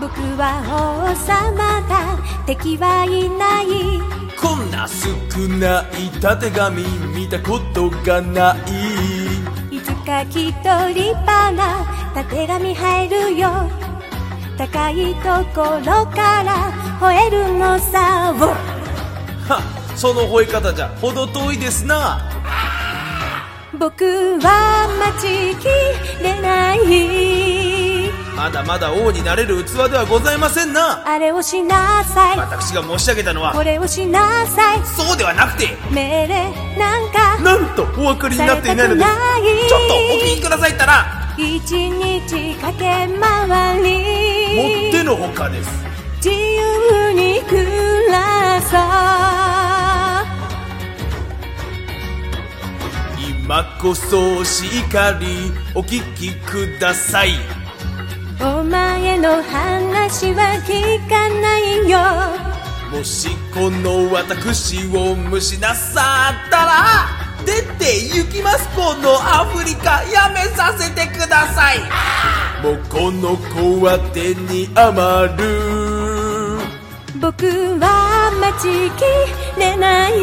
僕は王様だ、敵はいない。 こんな少ないたてがみ見たことがない。 いつかきっと立派なたてがみ生えるよ。高いところから吠えるのさ。 は、その吠え方じゃほど遠いですな。 僕は待ちきれない。 まだまだ王になれる器ではございませんな。 あれをしなさい。 私が申し上げたのはこれをしなさい。 そうではなくて、 命令なんかなんとお分かりになっていないのです。ちょっとお聞きくださいったら。 一日駆け回りもってのほかです。 自由に暮らそう。 今こそしっかりお聞きください。 お前の話は聞かないよ。 もしこの私を無視なさったら出て行きます。このアフリカやめさせてください。もうこの子は手に余る。 僕は待ちきれない。